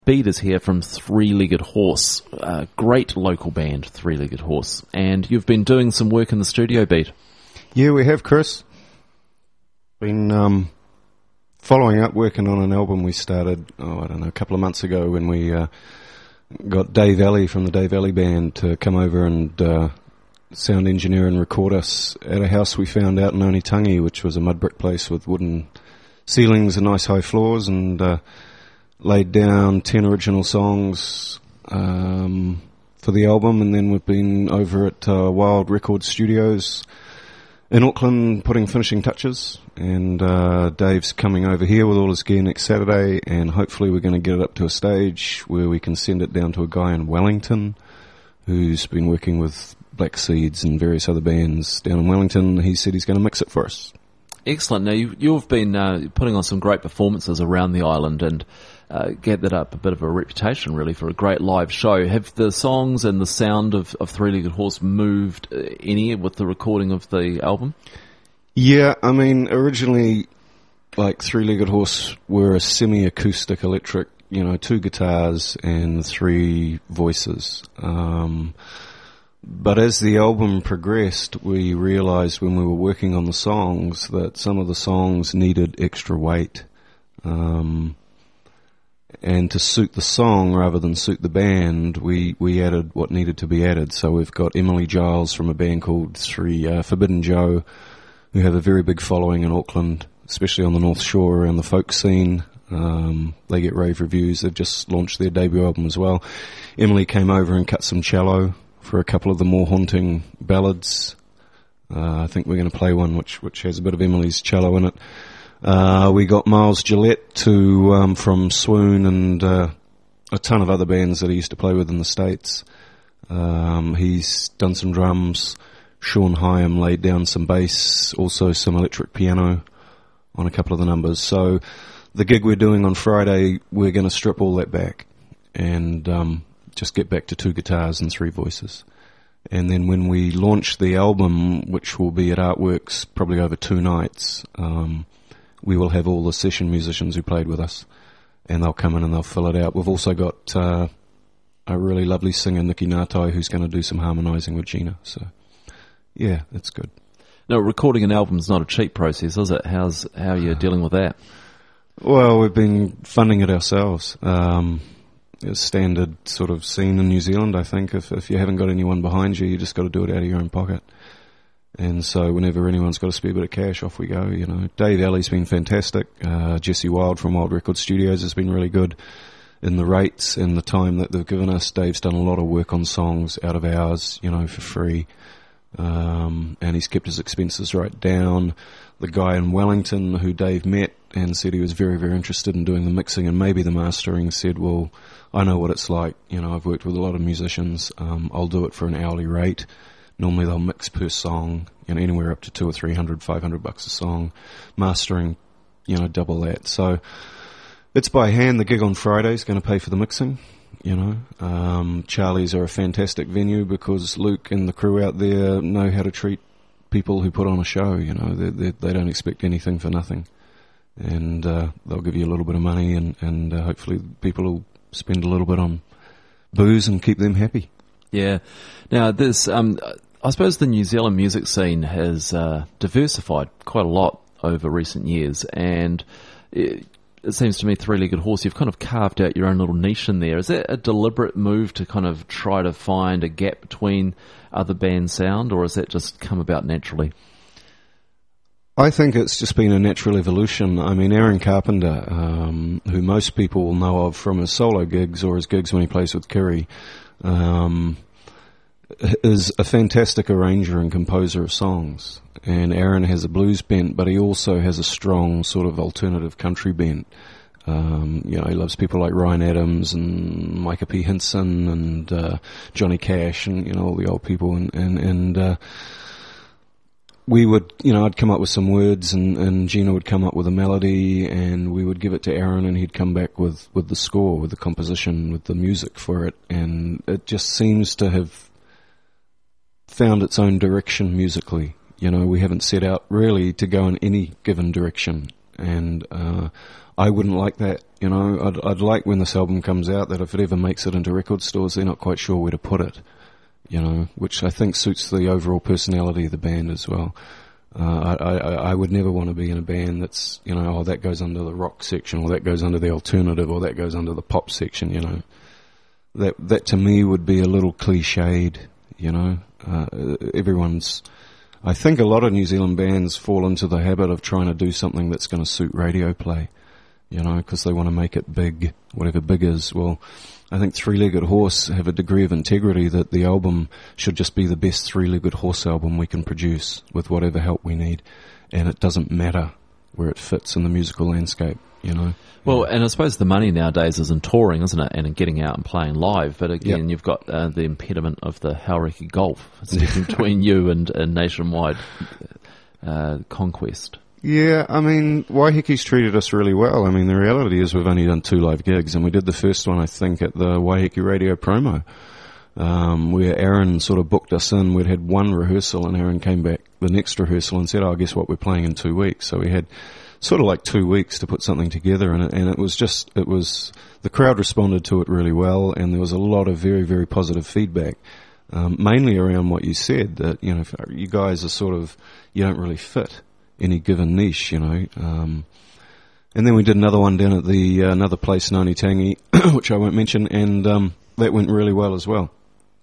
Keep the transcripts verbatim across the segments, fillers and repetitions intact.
Bede is here from Three-Legged Horse, a great local band, Three-Legged Horse. And you've been doing some work in the studio, Bede. Yeah, we have, Chris. Been um, following up, working on an album we started, oh, I don't know, a couple of months ago when we uh, got Dave Alley from the Dave Alley Band to come over and uh, sound engineer and record us at a house we found out in Onitangi, which was a mud brick place with wooden ceilings and nice high floors, and uh, laid down ten original songs um, for the album. And then we've been over at uh, Wild Record Studios in Auckland putting finishing touches, and uh, Dave's coming over here with all his gear next Saturday, and hopefully we're going to get it up to a stage where we can send it down to a guy in Wellington who's been working with Black Seeds and various other bands down in Wellington. He said he's going to mix it for us. Excellent. Now, you, you've been uh, putting on some great performances around the island and uh, gathered up a bit of a reputation, really, for a great live show. Have the songs and the sound of, of Three-Legged Horse moved uh, any with the recording of the album? Yeah, I mean, originally, like, Three-Legged Horse were a semi-acoustic electric, you know, two guitars and three voices. Um... But as the album progressed, we realized when we were working on the songs that some of the songs needed extra weight. Um, and to suit the song rather than suit the band, we, we added what needed to be added. So we've got Emily Giles from a band called Three, uh, Forbidden Joe, who have a very big following in Auckland, especially on the North Shore around the folk scene. Um, they get rave reviews. They've just launched their debut album as well. Emily came over and cut some cello for a couple of the more haunting ballads. Uh, I think we're going to play one which which has a bit of Emily's cello in it. Uh, we got Miles Gillette to, um, from Swoon and uh, a ton of other bands that he used to play with in the States. Um, he's done some drums. Sean Hyam laid down some bass, also some electric piano on a couple of the numbers. So the gig we're doing on Friday, we're going to strip all that back and um, just get back to two guitars and three voices. And then when we launch the album, which will be at Artworks probably over two nights, um, we will have all the session musicians who played with us, and they'll come in and they'll fill it out. We've also got uh, a really lovely singer, Nikki Natai, who's going to do some harmonising with Gina. So, yeah, it's good. No, recording an album is not a cheap process, is it? How's how are you dealing with that? Well, we've been funding it ourselves. Um, a standard sort of scene in New Zealand, I think. If if you haven't got anyone behind you, you just got to do it out of your own pocket. And so whenever anyone's got a spare bit of cash, off we go, you know. Dave Alley's been fantastic. Uh, Jesse Wild from Wild Record Studios has been really good in the rates and the time that they've given us. Dave's done a lot of work on songs out of hours, you know, for free. Um, and he's kept his expenses right down. The guy in Wellington who Dave met and said he was very, very interested in doing the mixing and maybe the mastering said, well, I know what it's like. You know, I've worked with a lot of musicians. Um, I'll do it for an hourly rate. Normally they'll mix per song, you know, anywhere up to two or three hundred, five hundred bucks a song. Mastering, you know, double that. So it's by hand. The gig on Friday is going to pay for the mixing. You know, um, Charlie's are a fantastic venue because Luke and the crew out there know how to treat people who put on a show. You know, they they, they don't expect anything for nothing, and uh, they'll give you a little bit of money, and and uh, hopefully people will spend a little bit on booze and keep them happy. Yeah. Now, this, um, I suppose the New Zealand music scene has uh, diversified quite a lot over recent years, and it, it seems to me Three-Legged Horse, you've kind of carved out your own little niche in there. Is that a deliberate move to kind of try to find a gap between other band sound, or has that just come about naturally? I think it's just been a natural evolution. I mean, Aaron Carpenter, um, who most people will know of from his solo gigs or his gigs when he plays with Kiri, um, is a fantastic arranger and composer of songs. And Aaron has a blues bent, but he also has a strong sort of alternative country bent. Um, you know, he loves people like Ryan Adams and Micah P. Hinson and uh, Johnny Cash and, you know, all the old people. And, and, and uh, we would, you know, I'd come up with some words and, and Gina would come up with a melody and we would give it to Aaron and he'd come back with, with the score, with the composition, with the music for it. And it just seems to have found its own direction musically. You know, we haven't set out really to go in any given direction. And uh, I wouldn't like that. You know, I'd, I'd like when this album comes out that if it ever makes it into record stores, they're not quite sure where to put it. You know, which I think suits the overall personality of the band as well. Uh, I, I, I would never want to be in a band that's, you know, oh, that goes under the rock section, or that goes under the alternative, or that goes under the pop section, you know. That, that to me would be a little cliched, you know. Uh, everyone's, I think a lot of New Zealand bands fall into the habit of trying to do something that's going to suit radio play, you know, because they want to make it big, whatever big is. Well, I think Three-Legged Horse have a degree of integrity that the album should just be the best Three-Legged Horse album we can produce with whatever help we need. And it doesn't matter where it fits in the musical landscape, you know. Well, and I suppose the money nowadays is in touring, isn't it? And in getting out and playing live. But again, yep. you've got uh, the impediment of the Hauraki Golf sitting between you and, and Nationwide uh, Conquest. Yeah, I mean, Waihiki's treated us really well. I mean, the reality is we've only done two live gigs, and we did the first one, I think, at the Waihiki Radio Promo, um, where Aaron sort of booked us in. We'd had one rehearsal, and Aaron came back the next rehearsal and said, oh, guess what, we're playing in two weeks. So we had sort of like two weeks to put something together, and it, and it was just, it was, the crowd responded to it really well, and there was a lot of very, very positive feedback, um, mainly around what you said, that, you know, you guys are sort of, you don't really fit any given niche, you know. Um, and then we did another one down at the, uh, another place, Ngāti Tangi, which I won't mention, and, um, that went really well as well.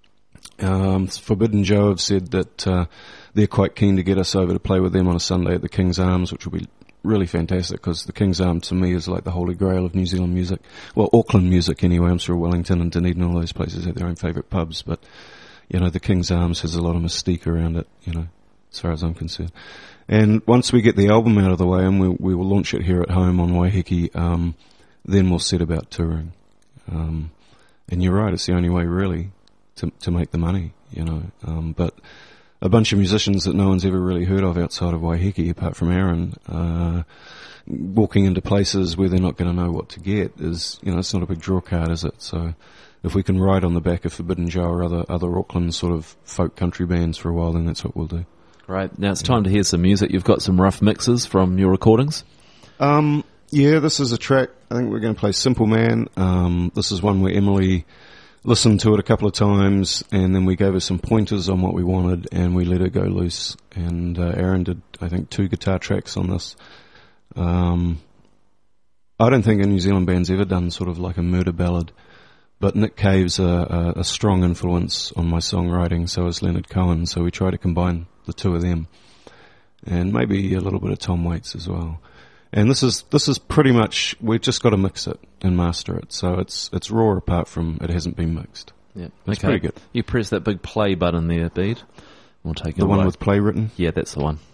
Um, Forbidden Joe have said that, uh, they're quite keen to get us over to play with them on a Sunday at the King's Arms, which will be really fantastic, because the King's Arms to me is like the holy grail of New Zealand music. Well, Auckland music anyway. I'm sure Wellington and Dunedin and all those places have their own favourite pubs, but, you know, the King's Arms has a lot of mystique around it, you know, as far as I'm concerned. And once we get the album out of the way, and we, we will launch it here at home on Waihiki, um, then we'll set about touring. Um, and you're right, it's the only way really to to make the money, you know. Um, but a bunch of musicians that no one's ever really heard of outside of Waihiki, apart from Aaron, uh, walking into places where they're not going to know what to get is, you know, it's not a big draw card, is it? So if we can ride on the back of Forbidden Joe or other, other Auckland sort of folk country bands for a while, then that's what we'll do. Right. Now it's time to hear some music. You've got some rough mixes from your recordings? Um, yeah, this is a track. I think we're going to play Simple Man. Um, this is one where Emily listened to it a couple of times, and then we gave her some pointers on what we wanted, and we let her go loose. And uh, Aaron did, I think, two guitar tracks on this. Um, I don't think a New Zealand band's ever done sort of like a murder ballad, but Nick Cave's a, a, a strong influence on my songwriting, so is Leonard Cohen, so we try to combine the two of them, and maybe a little bit of Tom Waits as well. And this is this is pretty much, we've just got to mix it and master it, so it's it's raw apart from it hasn't been mixed. Yeah, it's okay. pretty good. You press that big play button there, Bede. We'll take it the away. one with play written. Yeah, that's the one.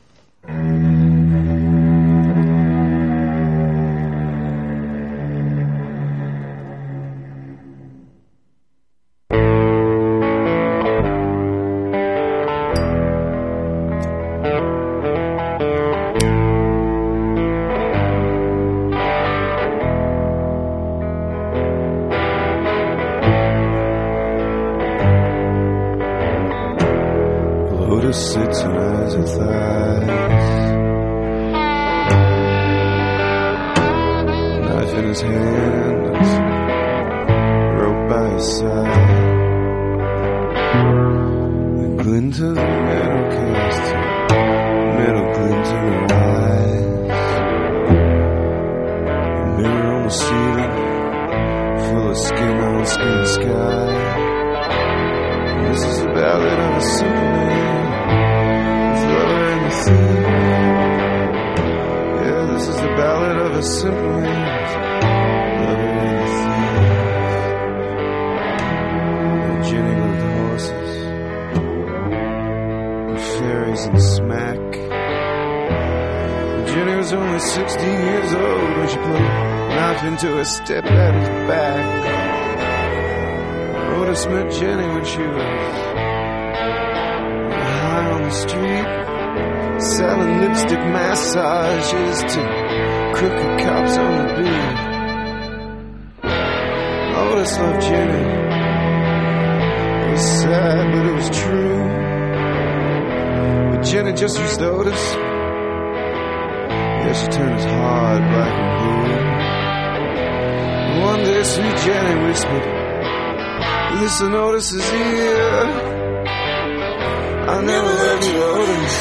Sits on eyes and thighs, knife in his hand, rope by his side, the glint of the metal cast, metal glint in her eyes, the mirror on the ceiling, full of skin on skin sky. And this is the ballad of a simple man. Yeah, this is the ballad of a simple man, lover and a thief, a Jenny with horses, and fairies and smack. Jenny was only sixteen years old when she put a knife into her stepdaddy's back. Otis met Jenny when she was high on the street, selling lipstick massages to crooked cops on the beat. Otis loved Jenny. It was sad, but it was true. But Jenny just used Otis. Yeah, she turned his heart black and blue. One day sweet Jenny whispered, listen, Otis is here. I never let you Otis.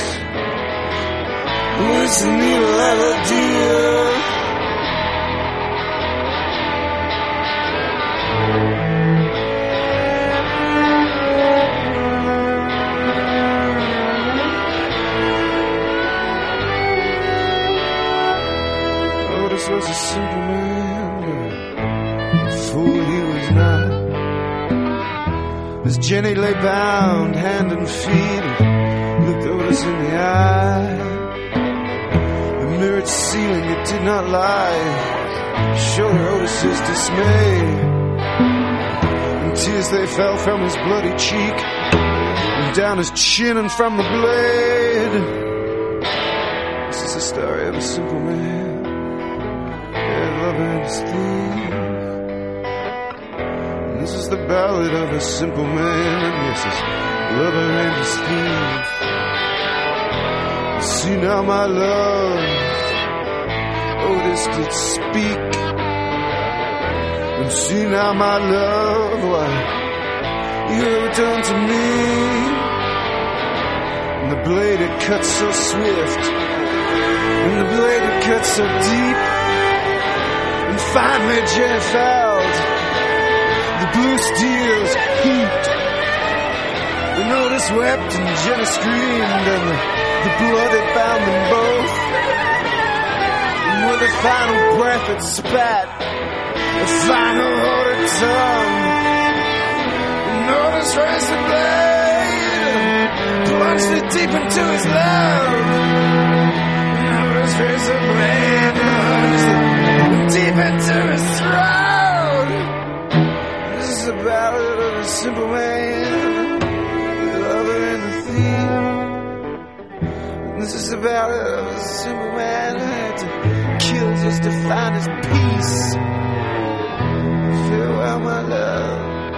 It's the needle of a deer. Otis was a simple man, but a fool he was not. As Jenny lay bound, hand and feet, looked Otis in the eye. The mirrored ceiling, it did not lie, showed her Otis's dismay. And tears they fell from his bloody cheek, and down his chin and from the blade. This is the story of a simple man, a lover and his thief. This is the ballad of a simple man, and yes, his lover and his thief. See now, my love, Otis did speak. And see now, my love, what you have done to me. And the blade it cuts so swift, and the blade it cuts so deep. And finally Jenny felt the blue steel's heat. And Otis wept and Jenny screamed, and the, the blood that bound them both. And with a final breath it spat, a final ordered tongue. And Otis raised the blade, plunged it deep into his love. And Otis raised the blade, plunged it deep into his throat. This is the ballad of a simple man, the lover and the thief. This is the ballad of a simple man who had to kill just to find his peace. Farewell, my love.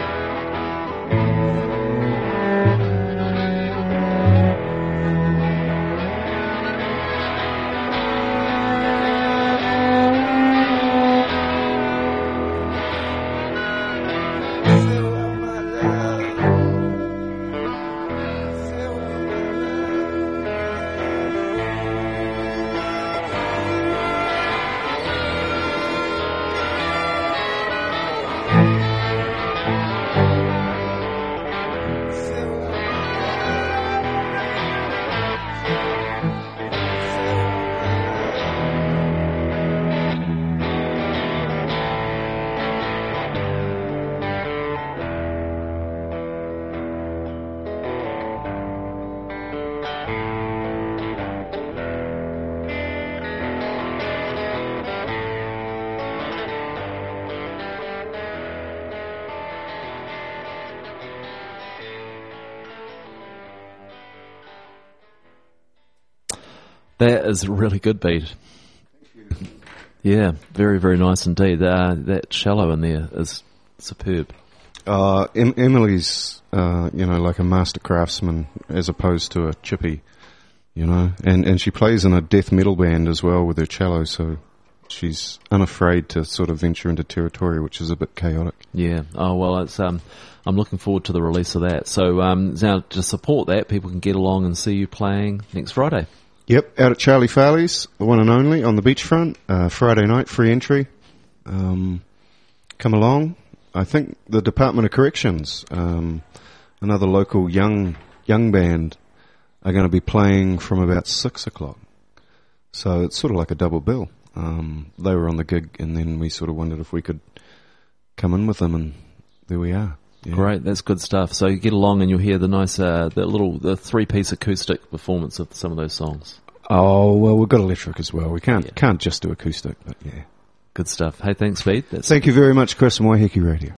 That is a really good beat. Yeah, very, very nice indeed. Uh, that cello in there is superb. Uh, em- Emily's, uh, you know, like a master craftsman as opposed to a chippy, you know, and, and she plays in a death metal band as well with her cello, so she's unafraid to sort of venture into territory which is a bit chaotic. Yeah. Oh, well, it's um, I'm looking forward to the release of that. So um, now to support that, people can get along and see you playing next Friday. Yep, out at Charlie Farley's, the one and only, on the beachfront, uh, Friday night, free entry. Um, come along. I think the Department of Corrections, um, another local young young band, are going to be playing from about six o'clock. So it's sort of like a double bill. Um, they were on the gig, and then we sort of wondered if we could come in with them, and there we are. Yeah. Great, that's good stuff. So you get along and you'll hear the nice, uh, the little, the three-piece acoustic performance of some of those songs. Oh, well, we've got electric as well. We can't Yeah. can't just do acoustic, but yeah. Good stuff. Hey, thanks, Pete. That's Thank you very much, Chris, and Waiheke Radio.